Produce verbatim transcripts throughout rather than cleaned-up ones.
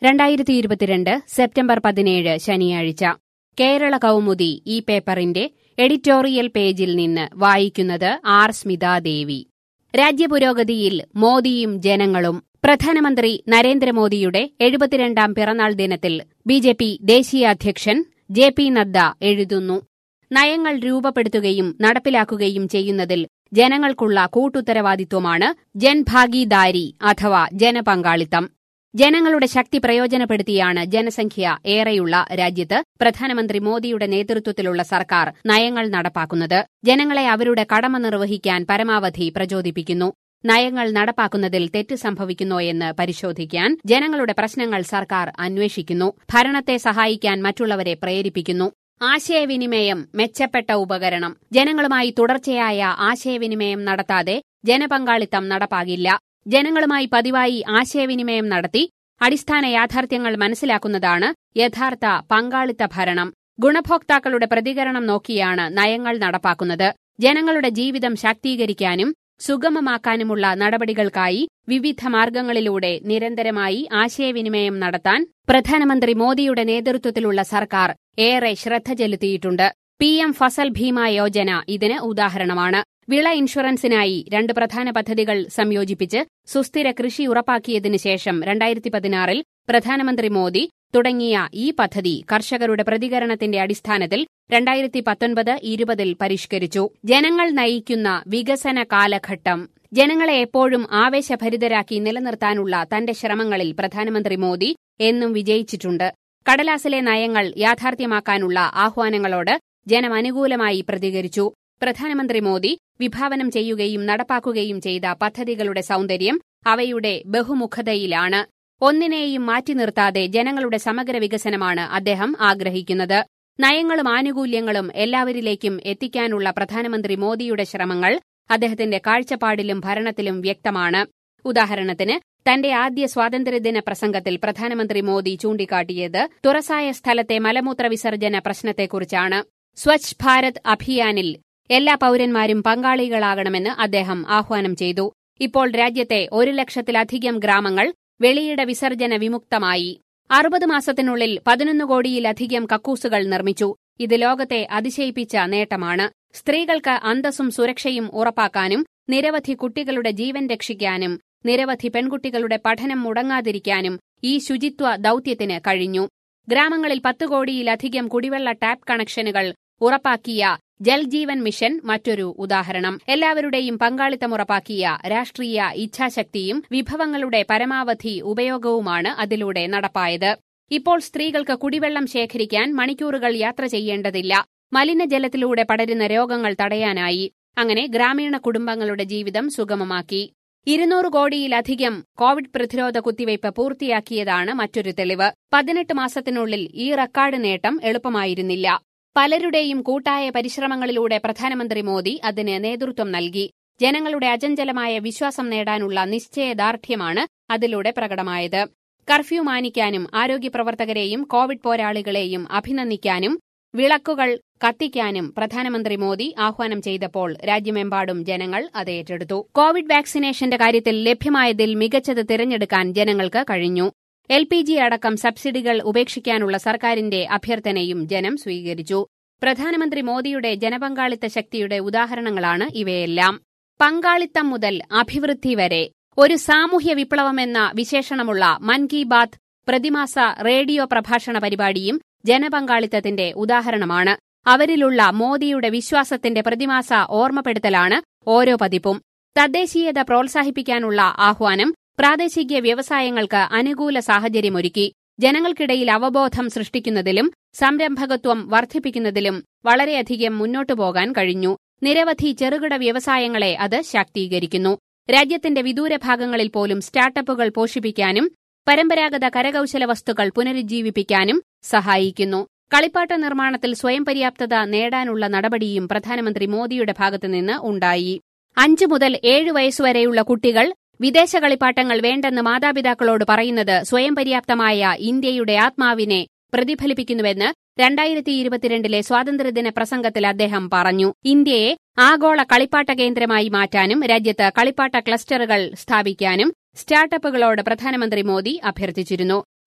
രണ്ടായിരത്തി ഇരുപത്തിരണ്ട് സെപ്റ്റംബർ പതിനേഴ് ശനിയാഴ്ച കേരള കൗമുദി ഈ പേപ്പറിന്റെ എഡിറ്റോറിയൽ പേജിൽ നിന്ന് വായിക്കുന്നത് ആർ സ്മിതാദേവി. രാജ്യപുരോഗതിയിൽ മോദിയും ജനങ്ങളും. പ്രധാനമന്ത്രി നരേന്ദ്രമോദിയുടെ എഴുപത്തിരണ്ടാം പിറന്നാൾ ദിനത്തിൽ ബി ജെ പി ദേശീയ അധ്യക്ഷൻ ജെ പി നദ്ദ എഴുതുന്നു. നയങ്ങൾ രൂപപ്പെടുത്തുകയും നടപ്പിലാക്കുകയും ചെയ്യുന്നതിൽ ജനങ്ങൾക്കുള്ള കൂട്ടുത്തരവാദിത്വമാണ് ജൻഭാഗീദാരി അഥവാ ജനപങ്കാളിത്തം. ജനങ്ങളുടെ ശക്തി പ്രയോജനപ്പെടുത്തിയാണ് ജനസംഖ്യ ഏറെയുള്ള രാജ്യത്ത് പ്രധാനമന്ത്രി മോദിയുടെ നേതൃത്വത്തിലുള്ള സർക്കാർ നയങ്ങൾ നടപ്പാക്കുന്നത്. ജനങ്ങളെ അവരുടെ കടമ നിർവഹിക്കാൻ പരമാവധി പ്രചോദിപ്പിക്കുന്നു. നയങ്ങൾ നടപ്പാക്കുന്നതിൽ തെറ്റ് സംഭവിക്കുന്നോയെന്ന് പരിശോധിക്കാൻ ജനങ്ങളുടെ പ്രശ്നങ്ങൾ സർക്കാർ അന്വേഷിക്കുന്നു. ഭരണത്തെ സഹായിക്കാൻ മറ്റുള്ളവരെ പ്രേരിപ്പിക്കുന്നു. ആശയവിനിമയം മെച്ചപ്പെട്ട ഉപകരണം. ജനങ്ങളുമായി തുടർച്ചയായ ആശയവിനിമയം നടത്താതെ ജനപങ്കാളിത്തം നടപ്പാകില്ല. ജനങ്ങളുമായി പതിവായി ആശയവിനിമയം നടത്തി അടിസ്ഥാന യാഥാർത്ഥ്യങ്ങൾ മനസ്സിലാക്കുന്നതാണ് യഥാർത്ഥ പങ്കാളിത്ത ഭരണം. ഗുണഭോക്താക്കളുടെ പ്രതികരണം നോക്കിയാണ് നയങ്ങൾ നടപ്പാക്കുന്നത്. ജനങ്ങളുടെ ജീവിതം ശാക്തീകരിക്കാനും സുഗമമാക്കാനുമുള്ള നടപടികൾക്കായി വിവിധ മാർഗങ്ങളിലൂടെ നിരന്തരമായി ആശയവിനിമയം നടത്താൻ പ്രധാനമന്ത്രി മോദിയുടെ നേതൃത്വത്തിലുള്ള സർക്കാർ ഏറെ ശ്രദ്ധ ചെലുത്തിയിട്ടുണ്ട്. പി എം ഫസൽ ഭീമ യോജന ഇതിന് ഉദാഹരണമാണ്. വിള ഇൻഷുറൻസിനായി രണ്ട് പ്രധാന പദ്ധതികൾ സംയോജിപ്പിച്ച് സുസ്ഥിര കൃഷി ഉറപ്പാക്കിയതിനു ശേഷം രണ്ടായിരത്തി പതിനാറിൽ പ്രധാനമന്ത്രി മോദി തുടങ്ങിയ ഈ പദ്ധതി കർഷകരുടെ പ്രതികരണത്തിന്റെ അടിസ്ഥാനത്തിൽ രണ്ടായിരത്തി പത്തൊൻപത് ഇരുപതിൽ പരിഷ്കരിച്ചു. ജനങ്ങൾ നയിക്കുന്ന വികസന കാലഘട്ടം. ജനങ്ങളെ എപ്പോഴും ആവേശഭരിതരാക്കി നിലനിർത്താനുള്ള തന്റെ ശ്രമങ്ങളിൽ പ്രധാനമന്ത്രി മോദി എന്നും വിജയിച്ചിട്ടുണ്ട്. കടലാസിലെ നയങ്ങൾ യാഥാർത്ഥ്യമാക്കാനുള്ള ആഹ്വാനങ്ങളോട് ജനം അനുകൂലമായി പ്രതികരിച്ചു. പ്രധാനമന്ത്രി മോദി വിഭാവനം ചെയ്യുകയും നടപ്പാക്കുകയും ചെയ്ത പദ്ധതികളുടെ സൗന്ദര്യം അവയുടെ ബഹുമുഖതയിലാണ്. ഒന്നിനെയും മാറ്റി നിർത്താതെ ജനങ്ങളുടെ സമഗ്ര വികസനമാണ് അദ്ദേഹം ആഗ്രഹിക്കുന്നത്. നയങ്ങളും ആനുകൂല്യങ്ങളും എല്ലാവരിലേക്കും എത്തിക്കാനുള്ള പ്രധാനമന്ത്രി മോദിയുടെ ശ്രമങ്ങൾ അദ്ദേഹത്തിന്റെ കാഴ്ചപ്പാടിലും ഭരണത്തിലും വ്യക്തമാണ്. ഉദാഹരണത്തിന് തന്റെ ആദ്യ സ്വാതന്ത്ര്യദിന പ്രസംഗത്തിൽ പ്രധാനമന്ത്രി മോദി ചൂണ്ടിക്കാട്ടിയത് തുറസായ സ്ഥലത്തെ മലമൂത്ര വിസർജന പ്രശ്നത്തെക്കുറിച്ചാണ്. സ്വച്ഛ് ഭാരത് അഭിയാനിൽ എല്ലാ പൌരന്മാരും പങ്കാളികളാകണമെന്ന് അദ്ദേഹം ആഹ്വാനം ചെയ്തു. ഇപ്പോൾ രാജ്യത്തെ ഒരു ലക്ഷത്തിലധികം ഗ്രാമങ്ങൾ വെളിയിട വിസർജന വിമുക്തമായി. അറുപത് മാസത്തിനുള്ളിൽ പതിനൊന്ന് കോടിയിലധികം കക്കൂസുകൾ നിർമ്മിച്ചു. ഇത് ലോകത്തെ അതിശയിപ്പിച്ച നേട്ടമാണ്. സ്ത്രീകൾക്ക് അന്തസ്സും സുരക്ഷയും ഉറപ്പാക്കാനും നിരവധി കുട്ടികളുടെ ജീവൻ രക്ഷിക്കാനും നിരവധി പെൺകുട്ടികളുടെ പഠനം മുടങ്ങാതിരിക്കാനും ഈ ശുചിത്വ ദൌത്യത്തിന് കഴിഞ്ഞു. ഗ്രാമങ്ങളിൽ പത്ത് കോടിയിലധികം കുടിവെള്ള ടാപ്പ് കണക്ഷനുകൾ ഉറപ്പാക്കിയ ജൽജീവൻ മിഷൻ മറ്റൊരു ഉദാഹരണം. എല്ലാവരുടെയും പങ്കാളിത്തം ഉറപ്പാക്കിയ രാഷ്ട്രീയ ഇച്ഛാശക്തിയും വിഭവങ്ങളുടെ പരമാവധി ഉപയോഗവുമാണ് അതിലൂടെ നടപ്പായത്. ഇപ്പോൾ സ്ത്രീകൾക്ക് കുടിവെള്ളം ശേഖരിക്കാൻ മണിക്കൂറുകൾ യാത്ര ചെയ്യേണ്ടതില്ല. മലിനജലത്തിലൂടെ പടരുന്ന രോഗങ്ങൾ തടയാനായി. അങ്ങനെ ഗ്രാമീണ കുടുംബങ്ങളുടെ ജീവിതം സുഗമമാക്കി. ഇരുന്നൂറ് കോടിയിലധികം കോവിഡ് പ്രതിരോധ കുത്തിവയ്പ് പൂർത്തിയാക്കിയതാണ് മറ്റൊരു തെളിവ്. പതിനെട്ട് മാസത്തിനുള്ളിൽ ഈ റെക്കോർഡ് നേട്ടം എളുപ്പമായിരുന്നില്ല. പലരുടെയും കൂട്ടായ പരിശ്രമങ്ങളിലൂടെ പ്രധാനമന്ത്രി മോദി അതിന് നേതൃത്വം നൽകി. ജനങ്ങളുടെ അചഞ്ചലമായ വിശ്വാസം നേടാനുള്ള നിശ്ചയദാർഢ്യമാണ് അതിലൂടെ പ്രകടമായത്. കർഫ്യൂ മാനിക്കാനും ആരോഗ്യപ്രവർത്തകരെയും കോവിഡ് പോരാളികളെയും അഭിനന്ദിക്കാനും വിളക്കുകൾ കത്തിക്കാനും പ്രധാനമന്ത്രി മോദി ആഹ്വാനം ചെയ്തപ്പോൾ രാജ്യമെമ്പാടും ജനങ്ങൾ അത് ഏറ്റെടുത്തു. കോവിഡ് വാക്സിനേഷന്റെ കാര്യത്തിൽ ലഭ്യമായതിൽ മികച്ചത് തിരഞ്ഞെടുക്കാൻ ജനങ്ങൾക്ക് കഴിഞ്ഞു. എൽ പി ജി അടക്കം സബ്സിഡികൾ ഉപേക്ഷിക്കാനുള്ള സർക്കാരിന്റെ അഭ്യർത്ഥനയും ജനം സ്വീകരിച്ചു. പ്രധാനമന്ത്രി മോദിയുടെ ജനപങ്കാളിത്ത ശക്തിയുടെ ഉദാഹരണങ്ങളാണ് ഇവയെല്ലാം. പങ്കാളിത്തം മുതൽ അഭിവൃദ്ധി വരെ. ഒരു സാമൂഹ്യ വിപ്ലവമെന്ന വിശേഷണമുള്ള മൻ കി ബാത്ത് പ്രതിമാസ റേഡിയോ പ്രഭാഷണ പരിപാടിയും ജനപങ്കാളിത്തത്തിന്റെ ഉദാഹരണമാണ്. അവരിലുള്ള മോദിയുടെ വിശ്വാസത്തിന്റെ പ്രതിമാസ ഓർമ്മപ്പെടുത്തലാണ് ഓരോ പതിപ്പും. തദ്ദേശീയത പ്രോത്സാഹിപ്പിക്കാനുള്ള ആഹ്വാനം പ്രാദേശിക വ്യവസായങ്ങൾക്ക് അനുകൂല സാഹചര്യമൊരുക്കി. ജനങ്ങൾക്കിടയിൽ അവബോധം സൃഷ്ടിക്കുന്നതിലും സംരംഭകത്വം വർദ്ധിപ്പിക്കുന്നതിലും വളരെയധികം മുന്നോട്ടു പോകാൻ കഴിഞ്ഞു. നിരവധി ചെറുകിട വ്യവസായങ്ങളെ അത് ശാക്തീകരിക്കുന്നു. രാജ്യത്തിന്റെ വിദൂര ഭാഗങ്ങളിൽ പോലും സ്റ്റാർട്ടപ്പുകൾ പോഷിപ്പിക്കാനും പരമ്പരാഗത കരകൌശല വസ്തുക്കൾ പുനരുജ്ജീവിപ്പിക്കാനും സഹായിക്കുന്നു. കളിപ്പാട്ട നിർമ്മാണത്തിൽ സ്വയം പര്യാപ്തത നേടാനുള്ള നടപടിയും പ്രധാനമന്ത്രി മോദിയുടെ ഭാഗത്തുനിന്ന് ഉണ്ടായി. അഞ്ചു മുതൽ ഏഴ് വയസ്സുവരെയുള്ള കുട്ടികൾ വിദേശ കളിപ്പാട്ടങ്ങൾ വേണ്ടെന്ന് മാതാപിതാക്കളോട് പറയുന്നത് സ്വയം പര്യാപ്തമായ ഇന്ത്യയുടെ ആത്മാവിനെ പ്രതിഫലിപ്പിക്കുന്നുവെന്ന് രണ്ടായിരത്തി ഇരുപത്തിരണ്ടിലെ സ്വാതന്ത്ര്യദിന പ്രസംഗത്തിൽ അദ്ദേഹം പറഞ്ഞു. ഇന്ത്യയെ ആഗോള കളിപ്പാട്ട കേന്ദ്രമായി മാറ്റാനും രാജ്യത്ത് കളിപ്പാട്ട ക്ലസ്റ്ററുകൾ സ്ഥാപിക്കാനും സ്റ്റാർട്ടപ്പുകളോട് പ്രധാനമന്ത്രി മോദി അഭ്യർത്ഥിച്ചിരുന്നു.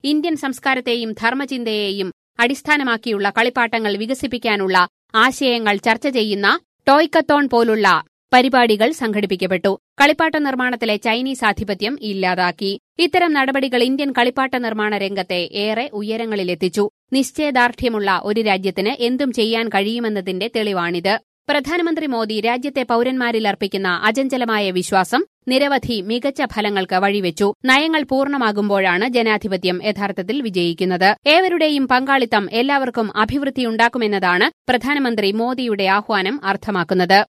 ഇന്ത്യൻ സംസ്കാരത്തെയും ധർമ്മചിന്തയെയും അടിസ്ഥാനമാക്കിയുള്ള കളിപ്പാട്ടങ്ങൾ വികസിപ്പിക്കാനുള്ള ആശയങ്ങൾ ചർച്ച ചെയ്യുന്ന ടോയ്ക്കത്തോൺ പോലുള്ള പരിപാടികൾ സംഘടിപ്പിക്കപ്പെട്ടു. കളിപ്പാട്ട നിർമ്മാണത്തിലെ ചൈനീസ് ആധിപത്യം ഇല്ലാതാക്കി. ഇത്തരം നടപടികൾ ഇന്ത്യൻ കളിപ്പാട്ട നിർമ്മാണ രംഗത്തെ ഏറെ ഉയരങ്ങളിലെത്തിച്ചു. നിശ്ചയദാർഢ്യമുള്ള ഒരു രാജ്യത്തിന് എന്തും ചെയ്യാൻ കഴിയുമെന്നതിന്റെ തെളിവാണിത്. പ്രധാനമന്ത്രി മോദി രാജ്യത്തെ പൌരന്മാരിൽ അർപ്പിക്കുന്ന അചഞ്ചലമായ വിശ്വാസം നിരവധി മികച്ച ഫലങ്ങൾക്ക് വഴിവെച്ചു. നയങ്ങൾ പൂർണ്ണമാകുമ്പോഴാണ് ജനാധിപത്യം യഥാർത്ഥത്തിൽ വിജയിക്കുന്നത്. ഏവരുടെയും പങ്കാളിത്തം എല്ലാവർക്കും അഭിവൃദ്ധിയുണ്ടാക്കുമെന്നതാണ് പ്രധാനമന്ത്രി മോദിയുടെ ആഹ്വാനം അർത്ഥമാക്കുന്നത്.